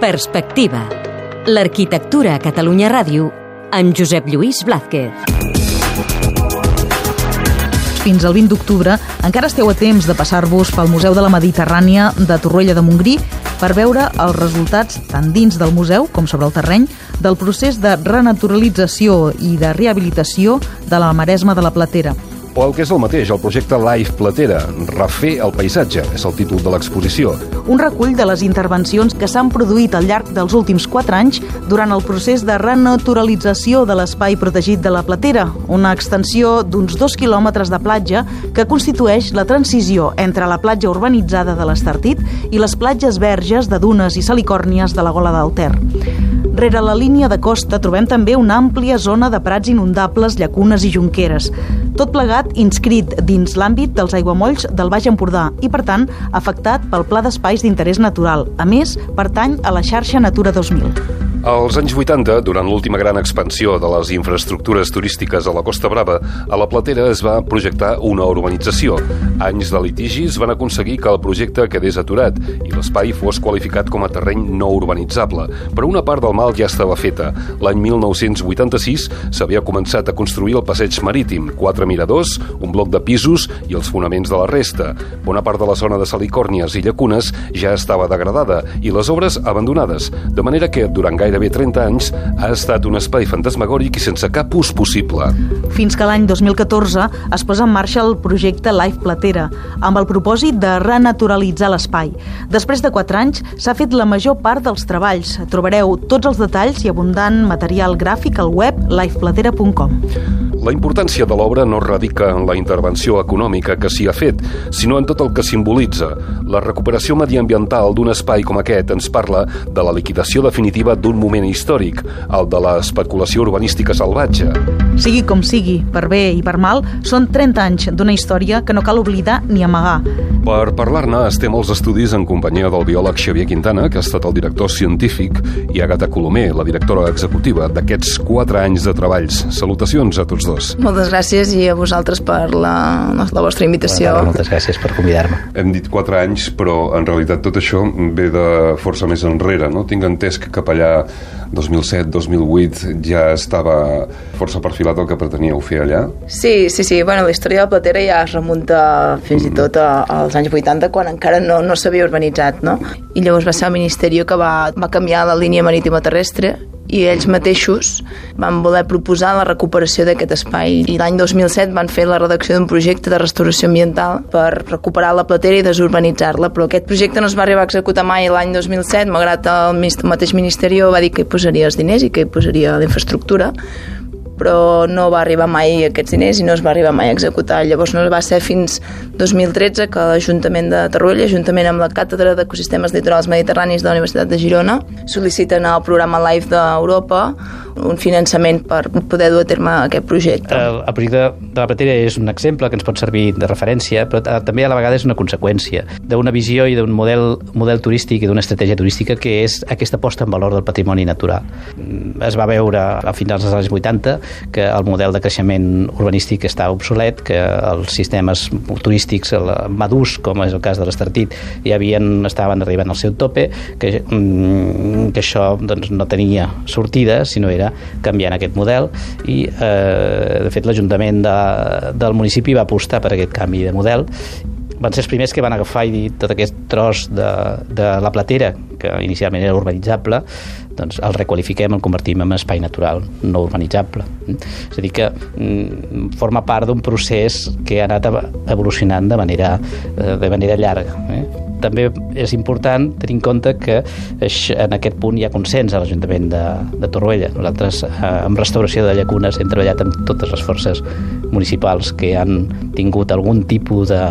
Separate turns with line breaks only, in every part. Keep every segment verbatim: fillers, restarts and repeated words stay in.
Perspectiva. L'arquitectura a Catalunya Ràdio amb Josep Lluís Blázquez.
Fins al vint d'octubre encara esteu a temps de passar-vos pel Museu de la Mediterrània de Torroella de Montgrí per veure els resultats tant dins del museu com sobre el terreny del procés de renaturalització i de rehabilitació de la Maresma de la Platera.
O el que és el mateix, el projecte Life Platera, refer el paisatge, és el títol de l'exposició.
Un recull de les intervencions que s'han produït al llarg dels últims quatre anys durant el procés de renaturalització de l'espai protegit de la Platera, una extensió d'uns dos quilòmetres de platja que constitueix la transició entre la platja urbanitzada de l'Estartit i les platges verges de dunes i salicòrnies de la Gola del Ter. Rere la línia de costa trobem també una àmplia zona de prats inundables, llacunes i jonqueres. Tot plegat inscrit dins l'àmbit dels aiguamolls del Baix Empordà i, per tant, afectat pel Pla d'Espais d'Interès Natural. A més, pertany a la xarxa Natura dos mil.
Als anys vuitanta, durant l'última gran expansió de les infraestructures turístiques a la Costa Brava, a la Platera es va projectar una urbanització. Anys de litigis van aconseguir que el projecte quedés aturat i l'espai fos qualificat com a terreny no urbanitzable. Però una part del mal ja estava feta. L'any mil nou-cents vuitanta-sis s'havia començat a construir el passeig marítim, quatre miradors, un bloc de pisos i els fonaments de la resta. Bona part de la zona de salicòrnies i llacunes ja estava degradada i les obres abandonades, de manera que durant gaire gairebé trenta anys, ha estat un espai fantasmagòric i sense cap ús possible.
Fins que l'any dos mil catorze es posa en marxa el projecte Life Platera, amb el propòsit de renaturalitzar l'espai. Després de quatre anys, s'ha fet la major part dels treballs. Trobareu tots els detalls i abundant material gràfic al web life platera punt com.
La importància de l'obra no radica en la intervenció econòmica que s'hi ha fet, sinó en tot el que simbolitza. La recuperació mediambiental d'un espai com aquest ens parla de la liquidació definitiva d'un moment històric, el de l'especulació urbanística salvatge.
Sigui com sigui, per bé i per mal, són trenta anys d'una història que no cal oblidar ni amagar.
Per parlar-ne estem als estudis en companyia del biòleg Xavier Quintana, que ha estat el director científic, i Àgata Colomer, la directora executiva d'aquests quatre anys de treballs. Salutacions a tots dos.
Moltes gràcies i a vosaltres per la, la vostra invitació.
Bona, moltes gràcies per convidar-me.
Hem dit quatre anys, però en realitat tot això ve de força més enrere, no? Tinc entès que cap allà dos mil set dos mil vuit ja estava força perfilat el que preteníeu fer allà?
Sí, sí, sí. Bueno, la història de la Platera ja es remunta fins i tot als anys vuitanta, quan encara no, no s'havia urbanitzat, no? I llavors va ser el Ministeri que va, va canviar la línia marítima terrestre i ells mateixos van voler proposar la recuperació d'aquest espai. I l'any dos mil set van fer la redacció d'un projecte de restauració ambiental per recuperar la Platera i desurbanitzar-la, però aquest projecte no es va arribar a executar mai l'any dos mil set, malgrat el mateix Ministeri va dir que hi posaria els diners i que hi posaria l'infraestructura, però no va arribar mai aquests diners i no es va arribar mai a executar. Llavors no va ser fins dos mil tretze que l'Ajuntament de Torroella, juntament amb la Càtedra d'Ecosistemes Litorals Mediterranis de la Universitat de Girona, sol·liciten al programa Life d'Europa un finançament per poder dur a terme aquest projecte.
El, el projecte de la Platera és un exemple que ens pot servir de referència, però també a la vegada és una conseqüència d'una visió i d'un model, model turístic i d'una estratègia turística que és aquesta posta en valor del patrimoni natural. Es va veure a finals dels anys vuitanta que el model de creixement urbanístic està obsolet, que els sistemes turístics madurs, com és el cas de l'Estartit, ja havien, estaven arribant al seu tope, que, que això doncs, no tenia sortida, sinó era canviant aquest model i eh, de fet l'Ajuntament de, del municipi va apostar per aquest canvi de model. Van ser els primers que van agafar i dir tot aquest tros de, de la Platera, que inicialment era urbanitzable, doncs el requalifiquem, el convertim en espai natural no urbanitzable. És a dir que mm, forma part d'un procés que ha anat evolucionant de manera, de manera llarga. Eh? També és important tenir en compte que en aquest punt hi ha consens a l'Ajuntament de, de Torroella. Nosaltres, eh, amb restauració de llacunes, hem treballat amb totes les forces municipals que han tingut algun tipus de,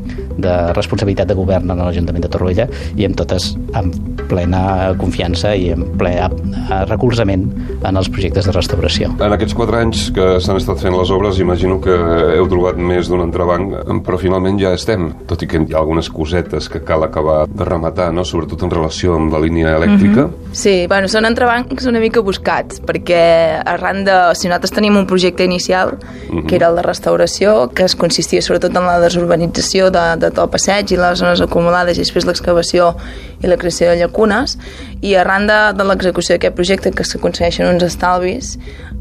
de responsabilitat de govern en l'Ajuntament de Torroella i amb totes amb plena confiança i amb ple recolzament en els projectes de restauració.
En aquests quatre anys que s'han estat fent les obres, imagino que heu trobat més d'un entrebanc, però finalment ja estem, tot i que hi ha algunes cosetes que cal acabar de rematar, no? Sobretot en relació amb la línia elèctrica.
Mm-hmm. Sí, bueno, són entrebancs una mica buscats, perquè arran de... Si nosaltres tenim un projecte inicial, mm-hmm. que era el de restauració, que es consistia sobretot en la desurbanització de, de tot el passeig i les zones acumulades i després l'excavació i la creació de llacunes, i arran de, de l'execució d'aquest projecte, que s'aconsegueixen uns estalvis,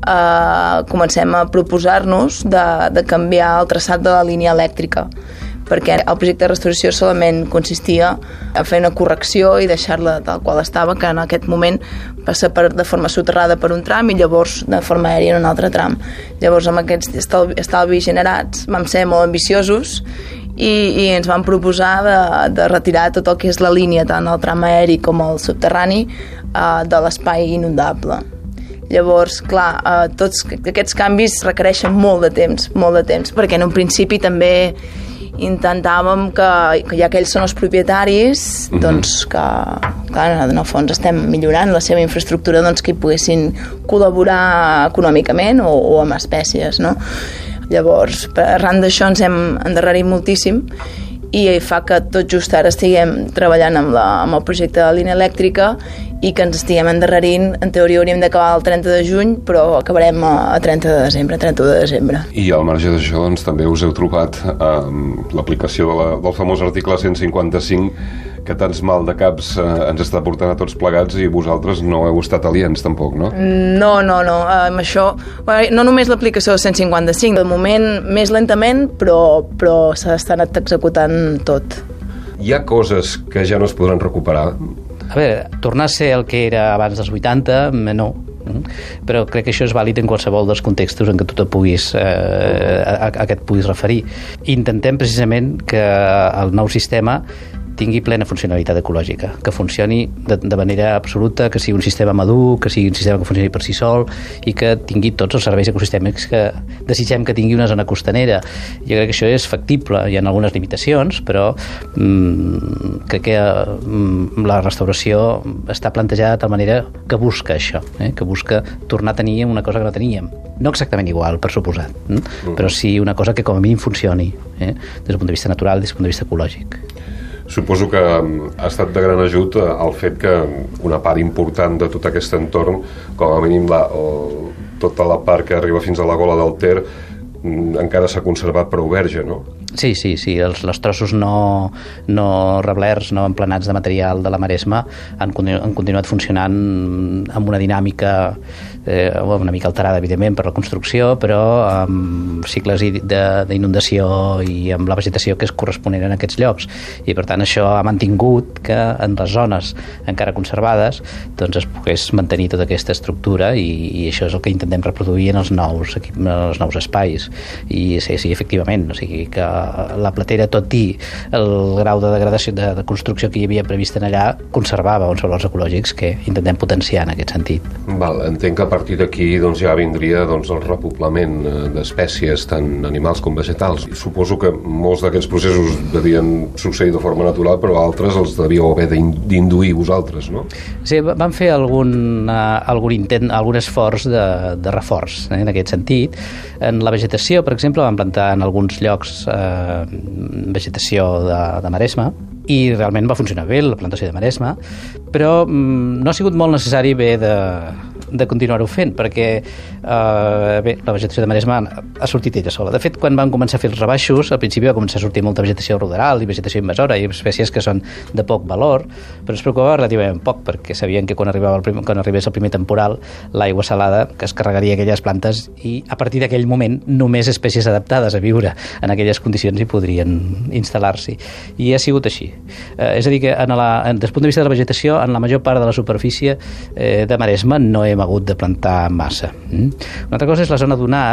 eh, comencem a proposar-nos de, de canviar el traçat de la línia elèctrica, perquè el projecte de restauració solament consistia a fer una correcció i deixar-la tal qual estava, que en aquest moment passa per, de forma soterrada per un tram i llavors de forma aèria en un altre tram. Llavors, amb aquests estalvis, estalvis generats vam ser molt ambiciosos i, i ens vam proposar de, de retirar tot el que és la línia, tant el tram aeri com el subterrani, eh, de l'espai inundable. Llavors, clar, eh, tots aquests canvis requereixen molt de temps, molt de temps, perquè en un principi també intentàvem que, que ja que ells són els propietaris, mm-hmm. doncs que, clar, en el fons estem millorant la seva infraestructura, doncs que hi poguessin col·laborar econòmicament o, o amb espècies, no? Llavors, arran d'això ens hem endarrerit moltíssim i fa que tot just ara estiguem treballant amb, la, amb el projecte de la línia elèctrica i que ens estiguem endarrerint. En teoria hauríem d'acabar el trenta de juny, però acabarem a trenta de desembre, trenta-u de desembre.
I al marge d'això, doncs, també us heu trobat eh, l'aplicació de la, del famós article cent cinquanta-cinc, que tants mal de caps eh, ens està portant a tots plegats, i vosaltres no heu estat aliens tampoc, no?
No, no, no. Amb això, no només l'aplicació del cent cinquanta-cinc, de moment més lentament, però, però s'ha estat executant tot.
Hi ha coses que ja no es podran recuperar?
A veure, tornar a ser el que era abans dels vuitanta, no. Però crec que això és vàlid en qualsevol dels contextos en què tu te puguis, eh, a, a què et puguis referir. Intentem precisament que el nou sistema tingui plena funcionalitat ecològica, que funcioni de, de manera absoluta, que sigui un sistema madur, que sigui un sistema que funcioni per si sol i que tingui tots els serveis ecosistèmics que desitgem que tingui una zona costanera. Jo crec que això és factible, hi ha algunes limitacions, però mmm, crec que mmm, la restauració està plantejada de tal manera que busca això, eh? que busca tornar a tenir una cosa que no teníem. No exactament igual, per suposat, eh? mm. però sí una cosa que com a mínim funcioni, eh? des del punt de vista natural, des del punt de vista ecològic.
Suposo que ha estat de gran ajut el fet que una part important de tot aquest entorn, com a mínim la, o, tota la part que arriba fins a la gola del Ter, encara s'ha conservat prou verge, no?
Sí, sí, sí. Els, els trossos no, no reblerts, no emplenats de material de la Maresma han, continu, han continuat funcionant amb una dinàmica eh, una mica alterada, evidentment, per la construcció, però amb cicles d'inundació i amb la vegetació que és corresponent en aquests llocs. I, per tant, això ha mantingut que en les zones encara conservades doncs es pogués mantenir tota aquesta estructura i, i això és el que intentem reproduir en els nous, en els nous espais. I sí, sí, efectivament, o sigui que la Platera, tot i el grau de degradació de, de construcció que hi havia previst en allà, conservava uns valors ecològics que intentem potenciar en aquest sentit.
Val, entenc que a partir d'aquí doncs, ja vindria doncs, el repoblament d'espècies, tant animals com vegetals. I suposo que molts d'aquests processos devien succeir de forma natural, però altres els devíeu haver d'induir vosaltres, no?
Sí, vam fer algun, uh, algun intent, algun esforç de, de reforç, eh, en aquest sentit. En la vegetació, per exemple, vam plantar en alguns llocs eh, vegetació de, de maresma, i realment va funcionar bé la plantació de maresma, però mm, no ha sigut molt necessari bé de, de continuar-ho fent, perquè eh, bé, la vegetació de maresma ha sortit ella sola. De fet, quan van començar a fer els rebaixos, al principi va començar a sortir molta vegetació ruderal i vegetació invasora i espècies que són de poc valor, però es preocupava relativament poc, perquè sabien que quan, arribava el primer, quan arribés el primer temporal, l'aigua salada que es carregaria aquelles plantes i a partir d'aquell moment només espècies adaptades a viure en aquelles condicions hi podrien instal·lar-s'hi. I ha sigut així. Eh, és a dir, que en la, en, des del punt de vista de la vegetació, en la major part de la superfície eh, de maresma no hem hagut de plantar massa. Mm? Una altra cosa és la zona dunar,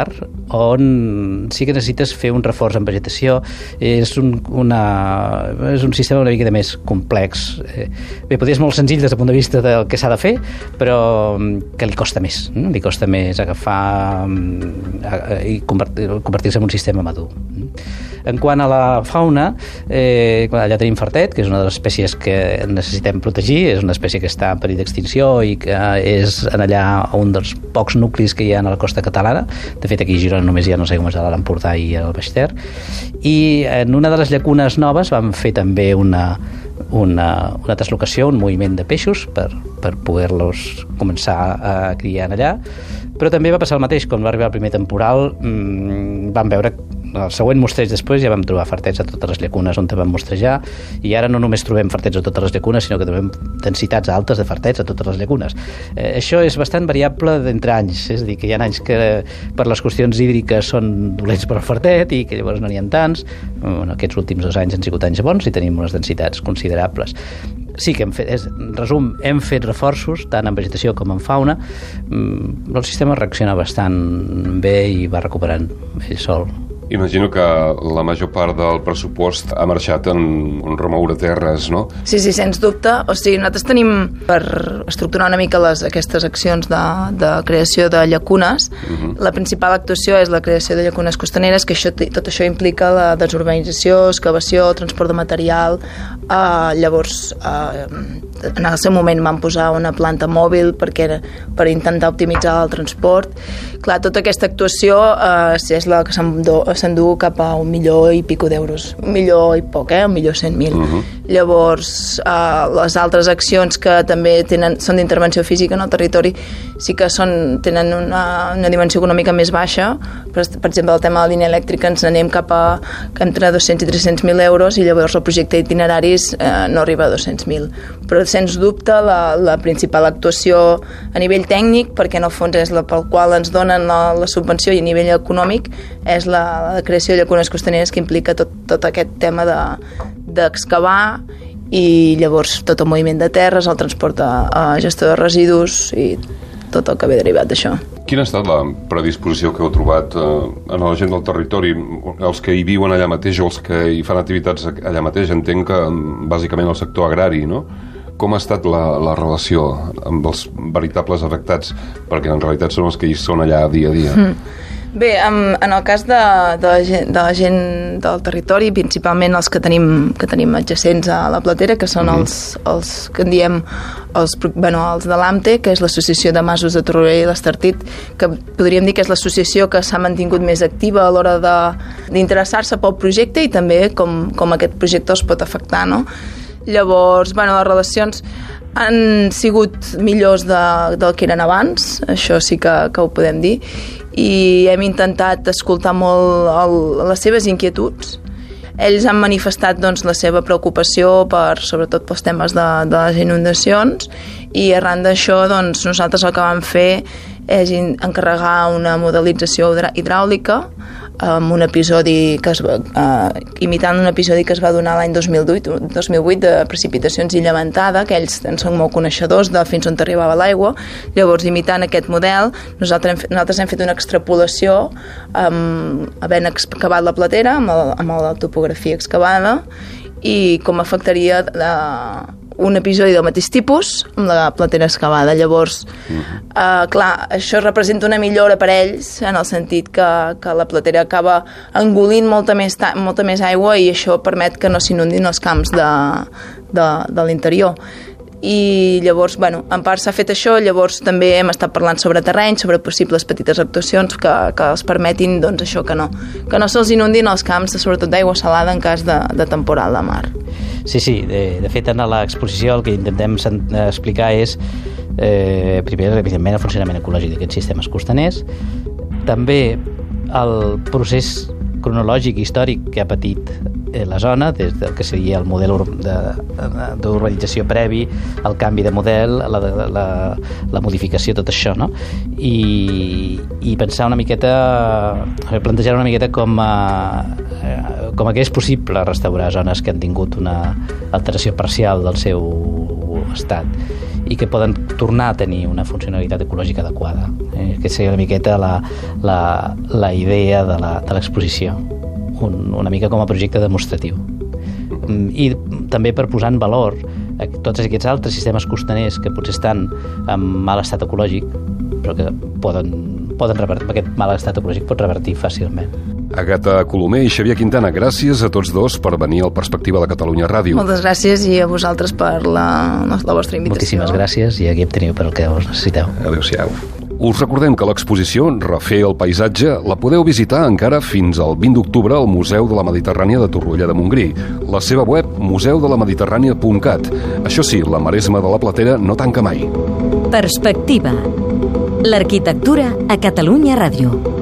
on sí que necessites fer un reforç en vegetació. És un, una, és un sistema una mica més complex. Eh, bé, potser és molt senzill des del punt de vista del que s'ha de fer, però que li costa més. Mm? Li costa més agafar mm, i convertir, convertir-se en un sistema madur. Mm? En quant a la fauna, eh, allà tenim fartet, que és una de les espècies que necessitem protegir, és una espècie que està en perill d'extinció i que és en allà un dels pocs nuclis que hi ha a la costa catalana. De fet, aquí a Girona només hi ha, no sé com és, a l'Empordà i al Baix Ter. I en una de les llacunes noves vam fer també una, una, una translocació, un moviment de peixos per, per poder-los començar a criar allà. Però també va passar el mateix, quan va arribar el primer temporal, mmm, vam veure el següent mostreig després ja vam trobar fartets a totes les llacunes on vam mostrejar, i ara no només trobem fartets a totes les llacunes, sinó que trobem densitats altes de fartets a totes les llacunes. Eh, això és bastant variable d'entre anys, és a dir, que hi ha anys que per les qüestions hídriques són dolents per al fartet i que llavors no n'hi ha tants. Bueno, aquests últims dos anys han sigut anys bons i tenim unes densitats considerables. Sí que hem fet, és, en resum, hem fet reforços tant en vegetació com en fauna. El sistema reacciona bastant bé i va recuperant ell sol.
Imagino que la major part del pressupost ha marxat en, en remoure terres, no?
Sí, sí, sens dubte. O sigui, nosaltres tenim, per estructurar una mica les, aquestes accions de, de creació de llacunes, uh-huh. La principal actuació és la creació de llacunes costaneres, que això, tot això implica la desurbanització, excavació, transport de material. Uh, llavors, uh, en el seu moment vam posar una planta mòbil perquè, per intentar optimitzar el transport. Clar, tota aquesta actuació uh, és la que s'endú s'endú cap a un milió i pico d'euros. Un milió i poc, eh? Un milió cent mil. Uh-huh. Llavors, uh, les altres accions que també tenen, són d'intervenció física en el territori, sí que són, tenen una, una dimensió econòmica més baixa. Per, per exemple, el tema de la línia elèctrica ens anem cap a entre dos-cents i tres-cents mil euros, i llavors el projecte d'itineraris eh, no arriba a dos-cents mil. Però, sens dubte, la, la principal actuació a nivell tècnic, perquè en el fons és la pel qual ens donen la, la subvenció, i a nivell econòmic és la, la creació de llacunes costaneres, que implica tot, tot aquest tema de, d'excavar i llavors tot el moviment de terres, el transport a, a gestió de residus i tot el que ve derivat d'això.
Quina ha estat la predisposició que heu trobat eh, en la gent del territori, els que hi viuen allà mateix o els que hi fan activitats allà mateix? Entenc que bàsicament el sector agrari, no? Com ha estat la, la relació amb els veritables afectats? Perquè en realitat són els que hi són allà dia a dia. Mm.
Bé, en, en el cas de, de, la gent, de la gent del territori, principalment els que tenim, que tenim adjacents a la Platera, que són mm-hmm. els, els que en diem els, bueno, els de l'A M T E, que és l'Associació de Masos de Torroella i l'Estartit, que podríem dir que és l'associació que s'ha mantingut més activa a l'hora de, d'interessar-se pel projecte i també com, com aquest projecte els pot afectar, no? Llavors, bueno, les relacions han sigut millors de, del que eren abans, això sí que, que ho podem dir, i hem intentat escoltar molt el, les seves inquietuds. Ells han manifestat doncs, la seva preocupació per, sobretot pels temes de, de les inundacions, i arran d'això doncs, nosaltres el que vam fer és encarregar una modelització hidràulica amb un episodi que es va, eh, imitant un episodi que es va donar l'any dos mil vuit, dos mil vuit de precipitacions i llevantada, que ells en són molt coneixedors de fins on arribava l'aigua. Llavors, imitant aquest model, nosaltres hem fet, nosaltres hem fet una extrapolació um, havent excavat la Platera amb, el, amb la topografia excavada i com afectaria uh, un episodi del mateix tipus amb la Platera excavada. Llavors, uh-huh. uh, clar, això representa una millora per ells en el sentit que, que la Platera acaba engolint molta més, ta- molta més aigua, i això permet que no s'inundin els camps de, de, de l'interior. I llavors, bueno, en part s'ha fet això, llavors també hem estat parlant sobre terreny, sobre possibles petites actuacions que, que els permetin, doncs, això, que no, que no se'ls inundin els camps, sobretot d'aigua salada en cas de, de temporal de mar.
Sí, sí, de, de fet en l'exposició el que intentem explicar és eh, primer, evidentment, el funcionament ecològic d'aquests sistemes costaners, també el procés cronològic històric que ha patit la zona, des del que seria el model d'urbanització previ, el canvi de model, la, la, la modificació, tot això, no? I, i pensar una miqueta, plantejar una miqueta com a, com a que és possible restaurar zones que han tingut una alteració parcial del seu estat i que poden tornar a tenir una funcionalitat ecològica adequada. Eh, que seria una miqueta la, la, la idea de la, de l'exposició. Un, una mica com a projecte demostratiu. I també per posar en valor tots aquests altres sistemes costaners que potser estan en mal estat ecològic, però que poden, poden revertir, aquest mal estat ecològic pot revertir fàcilment.
Agata Colomer i Xavier Quintana, gràcies a tots dos per venir al Perspectiva de Catalunya Ràdio.
Moltes gràcies, i a vosaltres per la, la vostra invitació.
Moltíssimes gràcies, i aquí em teniu per el que us necessiteu.
Adéu-siau. Us recordem que l'exposició Refer el paisatge la podeu visitar encara fins al vint d'octubre al Museu de la Mediterrània de Torroella de Montgrí. La seva web, museu de la mediterrània punt cat. Això sí, la Maresma de la Platera no tanca mai.
Perspectiva. L'arquitectura a Catalunya Ràdio.